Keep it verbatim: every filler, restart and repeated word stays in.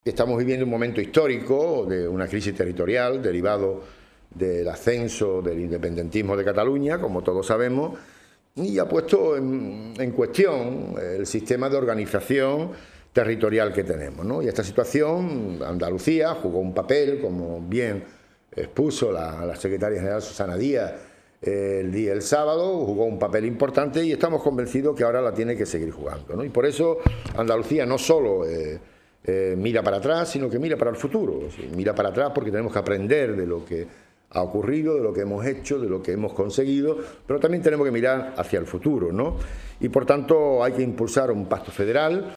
Estamos viviendo un momento histórico de una crisis territorial derivado del ascenso del independentismo de Cataluña, como todos sabemos, y ha puesto en, en cuestión el sistema de organización territorial que tenemos, ¿no? Y esta situación, Andalucía jugó un papel, como bien expuso la, la secretaria general Susana Díaz el día el sábado, jugó un papel importante y estamos convencidos que ahora la tiene que seguir jugando, ¿no? Y por eso Andalucía no solo eh, eh, mira para atrás, sino que mira para el futuro. ¿Sí? Mira para atrás porque tenemos que aprender de lo que ha ocurrido, de lo que hemos hecho, de lo que hemos conseguido, pero también tenemos que mirar hacia el futuro, ¿no? Y por tanto hay que impulsar un pacto federal